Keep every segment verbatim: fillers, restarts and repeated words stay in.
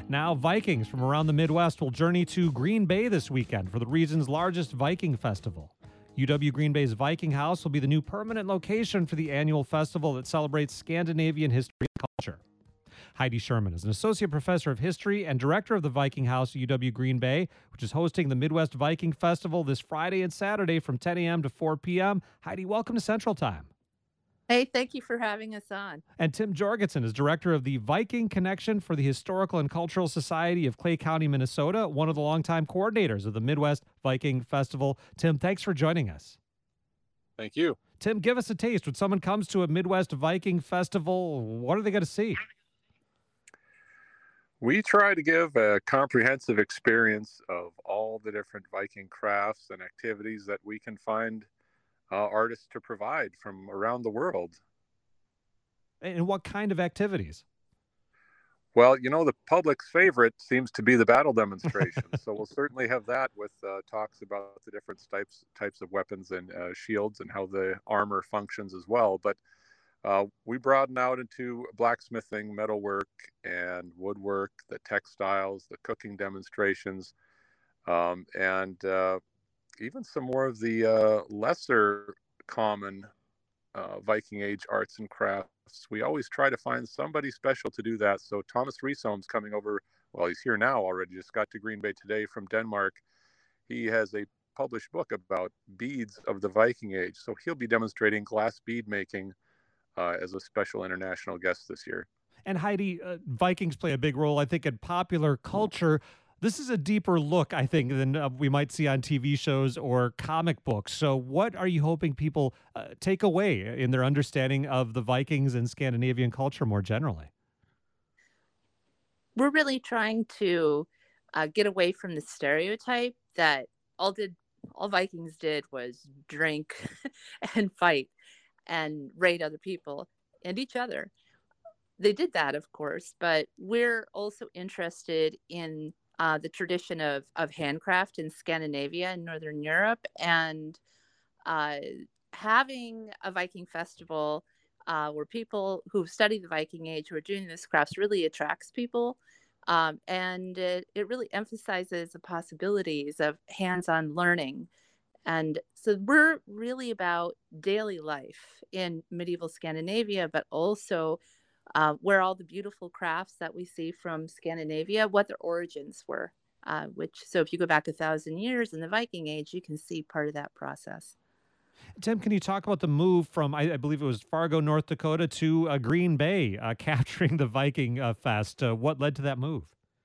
Now, Vikings from around the Midwest will journey to Green Bay this weekend for the region's largest Viking festival. U W Green Bay's Viking House will be the new permanent location for the annual festival that celebrates Scandinavian history and culture. Heidi Sherman is an associate professor of history and director of the Viking House at U W Green Bay, which is hosting the Midwest Viking Festival this Friday and Saturday from ten a.m. to four p.m. Heidi, welcome to Central Time. Hey, thank you for having us on. And Tim Jorgensen is director of the Viking Connection for the Historical and Cultural Society of Clay County, Minnesota, one of the longtime coordinators of the Midwest Viking Festival. Tim, thanks for joining us. Thank you. Tim, give us a taste. When someone comes to a Midwest Viking Festival, what are they going to see? We try to give a comprehensive experience of all the different Viking crafts and activities that we can find uh, artists to provide from around the world. And what kind of activities? Well, you know, the public's favorite seems to be the battle demonstration. So we'll certainly have that with uh, talks about the different types types of weapons and uh, shields and how the armor functions as well. But uh, we broaden out into blacksmithing, metalwork, and woodwork, the textiles, the cooking demonstrations, um, and uh, even some more of the uh, lesser common uh, Viking Age arts and crafts. We always try to find somebody special to do that. So Thomas Riesholm's coming over. Well, he's here now already. Just got to Green Bay today from Denmark. He has a published book about beads of the Viking Age. So he'll be demonstrating glass bead making uh, as a special international guest this year. And Heidi, uh, Vikings play a big role, I think, in popular culture. This is a deeper look, I think, than uh, we might see on T V shows or comic books. So what are you hoping people uh, take away in their understanding of the Vikings and Scandinavian culture more generally? We're really trying to uh, get away from the stereotype that all did all Vikings did was drink and fight and raid other people and each other. They did that, of course, but we're also interested in Uh, the tradition of, of handcraft in Scandinavia and Northern Europe, and uh, having a Viking festival uh, where people who've studied the Viking Age, who are doing this crafts, really attracts people. Um, and it, it really emphasizes the possibilities of hands-on learning. And so we're really about daily life in medieval Scandinavia, but also Uh, where all the beautiful crafts that we see from Scandinavia, what their origins were. Uh, which, so if you go back a thousand years in the Viking Age, you can see part of that process. Tim, can you talk about the move from, I, I believe it was Fargo, North Dakota, to uh, Green Bay, uh, capturing the Viking uh, Fest? Uh, what led to that move?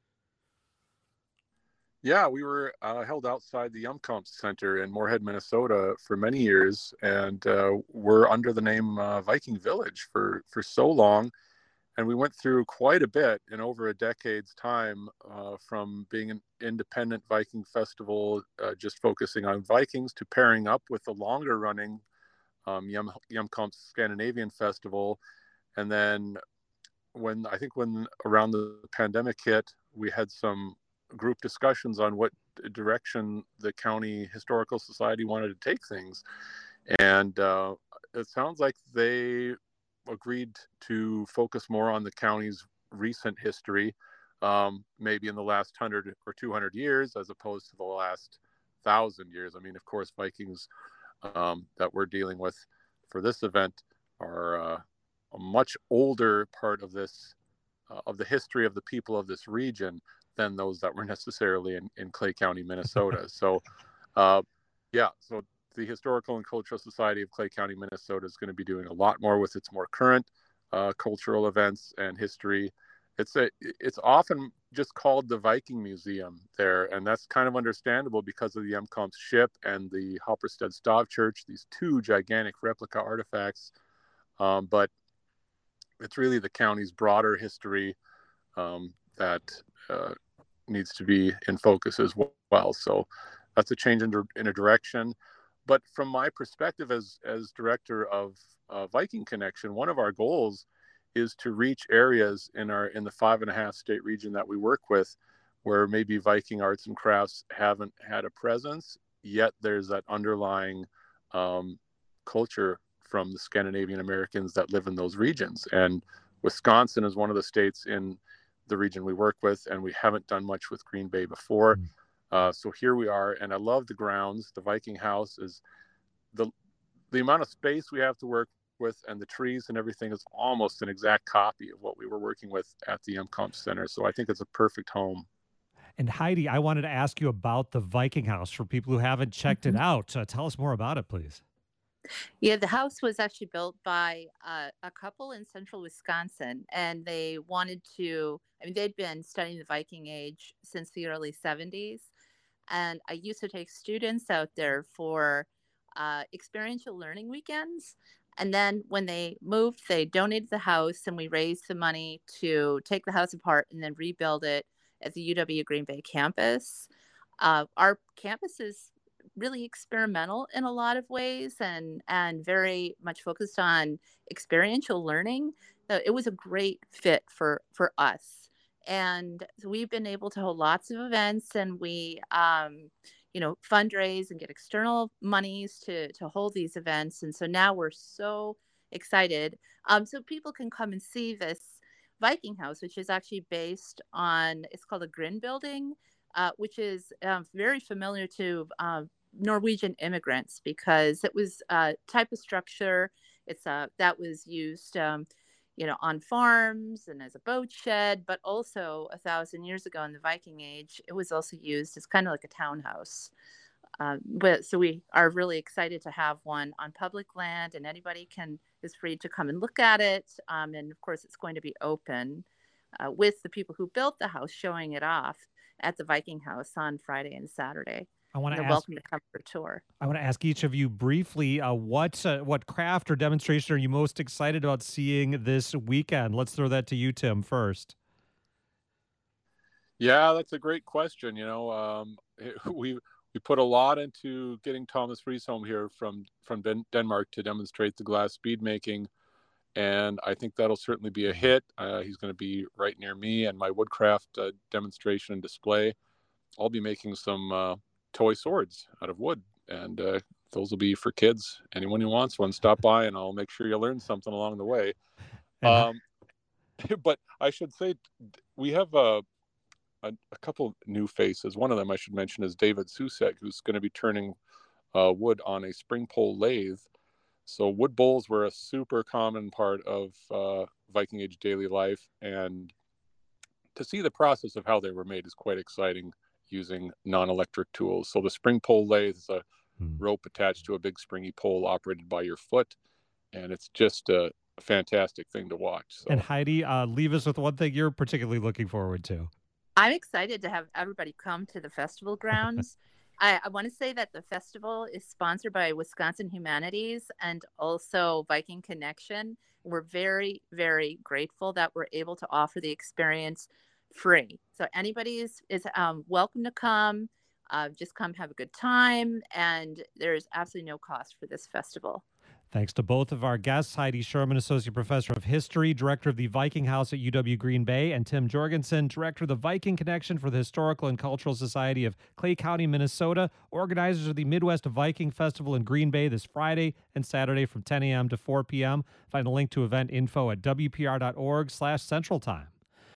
Yeah, we were uh, held outside the Yumkamp Center in Moorhead, Minnesota for many years, and uh, we're under the name uh, Viking Village for, for so long. And we went through quite a bit in over a decade's time, uh, from being an independent Viking festival, uh, just focusing on Vikings, to pairing up with the longer running um, Yum, Yumkamp Scandinavian Festival. And then when, I think when around the pandemic hit, we had some group discussions on what direction the County Historical Society wanted to take things. And uh, it sounds like they agreed to focus more on the county's recent history, um, maybe in the last hundred or two hundred years, as opposed to the last thousand years. I mean, of course, Vikings um, that we're dealing with for this event are uh, a much older part of this, uh, of the history of the people of this region than those that were necessarily in, in Clay County, Minnesota. So, uh, yeah, so the Historical and Cultural Society of Clay County, Minnesota is going to be doing a lot more with its more current uh, cultural events and history. It's a, it's often just called the Viking Museum there, and that's kind of understandable because of the Yumkamp ship and the Hopperstead Stavkirke, these two gigantic replica artifacts. Um, but it's really the county's broader history um, that uh, needs to be in focus as well. So that's a change in, in a direction. But from my perspective as as director of uh, Viking Connection, one of our goals is to reach areas in our in the five and a half state region that we work with, where maybe Viking arts and crafts haven't had a presence yet. There's that underlying um, culture from the Scandinavian Americans that live in those regions, and Wisconsin is one of the states in the region we work with, and we haven't done much with Green Bay before. Mm. Uh, so here we are, and I love the grounds. The Viking House is the the amount of space we have to work with, and the trees and everything is almost an exact copy of what we were working with at the UMCOMP Center. So I think it's a perfect home. And Heidi, I wanted to ask you about the Viking House for people who haven't checked Mhm. it out. Uh, tell us more about it, please. Yeah, the house was actually built by uh, a couple in central Wisconsin, and they wanted to. I mean, they'd been studying the Viking Age since the early seventies, and I used to take students out there for uh, experiential learning weekends. And then when they moved, they donated the house, and we raised the money to take the house apart and then rebuild it at the U W Green Bay campus. Uh, our campus is really experimental in a lot of ways, and and very much focused on experiential learning. So it was a great fit for for us, and so we've been able to hold lots of events, and we um, you know fundraise and get external monies to to hold these events. And so now we're so excited, um, so people can come and see this Viking House, which is actually based on, it's called a Grin building, uh, which is um, very familiar to um, Norwegian immigrants, because it was a type of structure. It's a that was used, um, you know, on farms and as a boat shed, but also a thousand years ago in the Viking Age, it was also used as kind of like a townhouse. Um, but so we are really excited to have one on public land, and anybody can is free to come and look at it. Um, and of course, it's going to be open uh, with the people who built the house showing it off at the Viking House on Friday and Saturday. I want And to they're ask. welcome to come for a tour. I want to ask each of you briefly, uh, what uh, what craft or demonstration are you most excited about seeing this weekend? Let's throw that to you, Tim, first. Yeah, that's a great question. You know, um, we we put a lot into getting Thomas Friesholm here from from Den- Denmark to demonstrate the glass bead making, and I think that'll certainly be a hit. Uh, he's going to be right near me and my woodcraft uh, demonstration and display. I'll be making some uh, toy swords out of wood, and uh, those will be for kids. Anyone who wants one, stop by, and I'll make sure you learn something along the way. And Um, but I should say we have a a, a couple new faces. One of them I should mention is David Susek, who's going to be turning uh, wood on a spring pole lathe. So wood bowls were a super common part of uh, Viking Age daily life, and to see the process of how they were made is quite exciting using non-electric tools. So the spring pole lathe is a Hmm. rope attached to a big springy pole operated by your foot, and it's just a fantastic thing to watch. So and Heidi, uh, leave us with one thing you're particularly looking forward to. I'm excited to have everybody come to the festival grounds. I, I want to say that the festival is sponsored by Wisconsin Humanities and also Viking Connection. We're very, very grateful that we're able to offer the experience free. So anybody is, is um, welcome to come. Uh, just come have a good time. And there's absolutely no cost for this festival. Thanks to both of our guests, Heidi Sherman, Associate Professor of History, Director of the Viking House at U W Green Bay, and Tim Jorgensen, Director of the Viking Connection for the Historical and Cultural Society of Clay County, Minnesota, organizers of the Midwest Viking Festival in Green Bay this Friday and Saturday from ten a.m. to four p.m. Find a link to event info at w p r dot org slash central time.